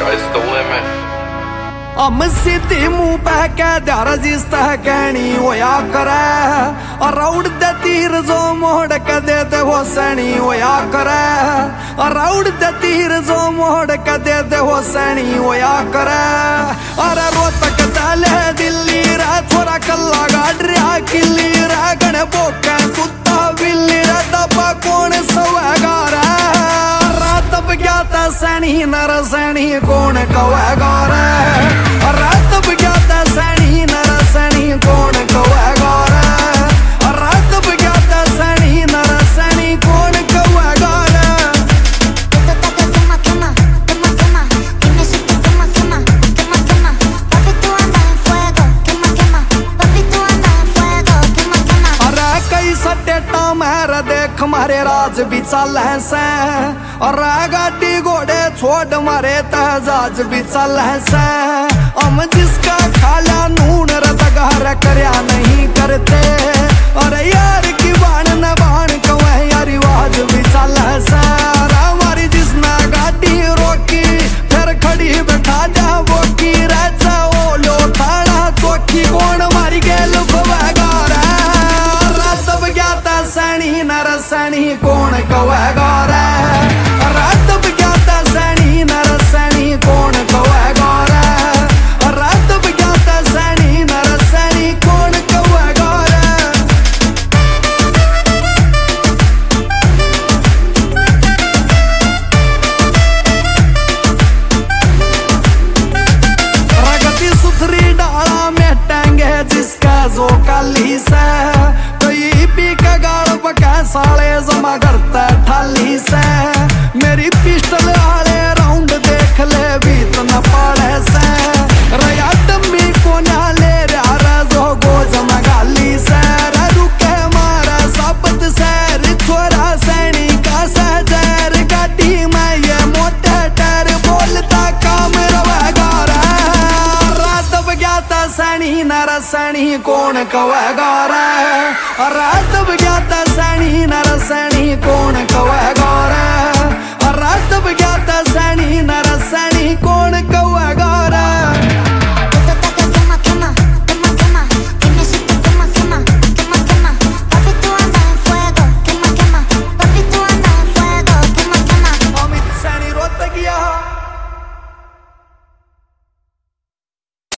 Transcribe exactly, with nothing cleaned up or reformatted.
Sky's the limit. हम सीधी मुंह पे कह द्यार जिसता कहनी होया करे और राउड दे तीर जो मोड़ के दे दे वो सैनी होया करे और राउड दे तीर जो मोड़ के दे दे वो सैनी होया करे। अरे रोहतक दले दिल्ली रे छोरा कल्ला गाड़िया किल्ली रे गणे बोके कुत्ता बिल्ली रे दबा कौन सवेगा रे रात बग्याता सैनी नर सैनी कौन कवेगा रे रात बग्याता सैनी नर सैनी कौन कवेगा रे रात बग्याता सैनी नर सैनी कौन कवेगा रे। अरे कई सटेटा मेरा देख मारे राज भी चल से और गाड़ी घोड़े छोड़ मारे तहजाज भी चल से। हम जिसका खाला नून रतगार करया नहीं करते और यार की बाण न बाण कवे यार रिवाज भी चल से। हमारी जिसने गाड़ी रोकी फिर खड़ी बैठा जा वो की राजा ओ लो थाना चौकी कौन मारी गेल फवेगा रे रात बग्याता सैनी नर सैनी कौन कवेगा रे रात बग्याता सैनी नर सैनी कौन कवेगा रे रात बग्याता सैनी नर सैनी कौन कवेगा रे। प्रगति सुथरी डाला में टांगे जिसका जो काली से कोई पी का गाल पका साले जमा करता ठाली से। मेरी पिस्टल आले राउंड देख ले बीत न पाड़े से रया डम्मी को ना ले रहा जो गोज मगाली से रुके मारा सापत सैर छोरा सैनी का सहजर गाड़ी में ये मोटे टर बोलता काम रवेगा रे रात बग्याता सैनी नर सैनी कौन कवेगा रे रात बग्याता सैनी नर सैनी कौन कवेगा रे रात बग्याता सैनी नर सैनी कौन